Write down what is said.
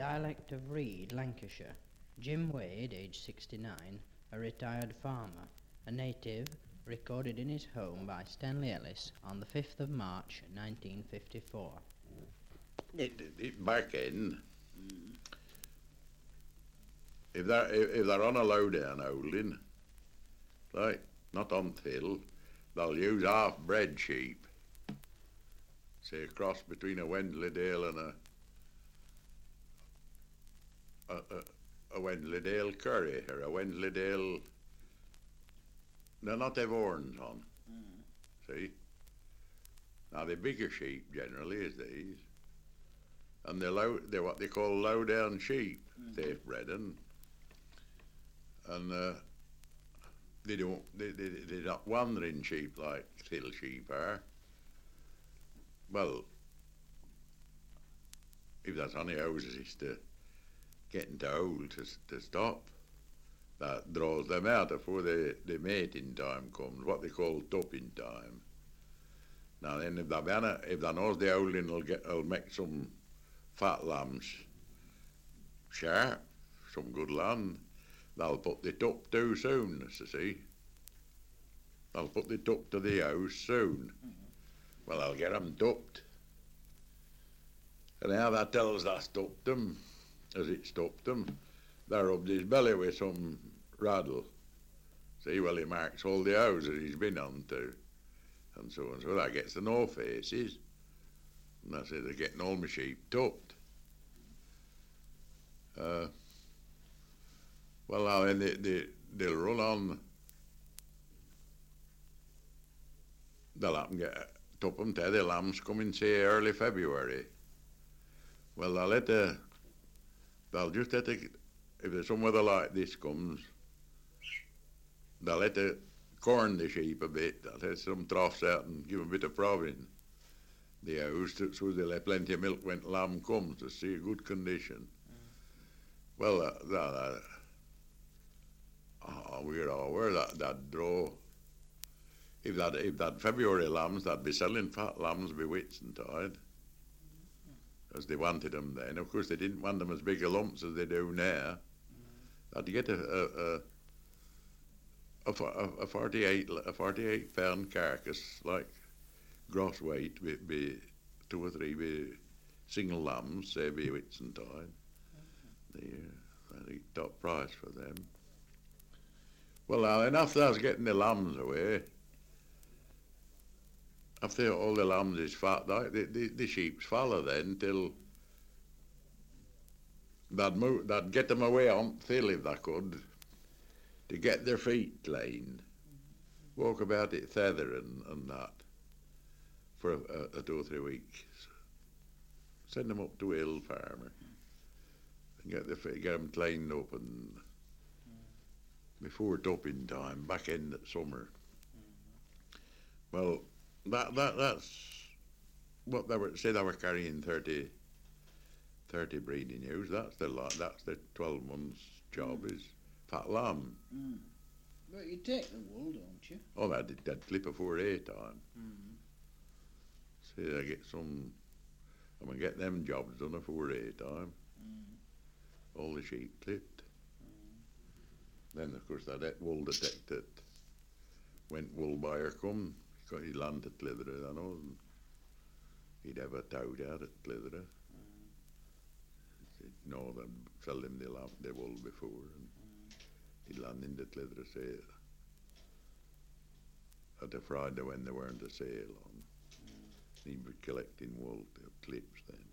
dialect of Reed, Lancashire. Jim Wade, age 69, a retired farmer, a native, recorded in his home by Stanley Ellis on the 5th of March 1954. It back in. If they're on a low-down holding, like not on till, they'll use half-bred sheep. Say a cross between a Wensleydale and a Wensleydale curry or a Wensleydale. They'll not have horns on. See? Now the bigger sheep generally is these, and they're what they call low-down sheep, safe bred, and they're not wandering sheep like till sheep are. Well, if that's on the houses, it's to getting too old to stop. That draws them out before the mating time comes, what they call topping time. Now then, if they knows the howling will make some fat lambs sharp, some good land, they'll put the top too soon, you see. They'll put the top to the house soon. Well, I'll get them topped. And how that tells I stopped them, as it stopped them, they rubbed his belly with some rattle. See, well, he marks all the houses he's been on to, and so on. So that gets the no faces. And that's it, they're getting all my sheep topped. Well, now then they'll run on. They'll have to get top them till the lambs come in, say, early February. Well, they'll just let if there's some weather like this comes, they'll let the corn the sheep a bit. They'll let some troughs out and give them a bit of proving the house, so they'll have plenty of milk when the lamb comes to see a good condition. Well, we're aware that draw. If that February lambs, that'd be selling fat lambs by Whitsuntide, as they wanted them then. Of course, they didn't want them as big a lumps as they do now. They'd get a 48 pound carcass, like gross weight, be 2 or 3 be single lambs, say by Whitsuntide. That'd top price for them. Well, now, and after I was getting the lambs away, after all the lambs is fat, the sheep's follow then till they'd get them away on till if they could, to get their feet clean, walk about it feather and that for a 2 or 3 weeks. Send them up to a hill farmer and get them cleaned up, and before topping time, back end of summer. Well, that's what they were. Say they were carrying 30 breeding ewes. That's the 12 months job is fat lamb. But you take the wool, don't you? Oh, they'd clip a 4A time. See, they get some. I'm gonna get them jobs done a 4A time. All the sheep clipped. Then of course that wool detected. When wool buyer come, he landed at Clitheroe, I know, and he'd have a tout out at Clitheroe. No, they'd sell him the wool before, and he'd land in the Clitheroe sale. At a Friday when there weren't a sale on. He'd be collecting wool, the clips then.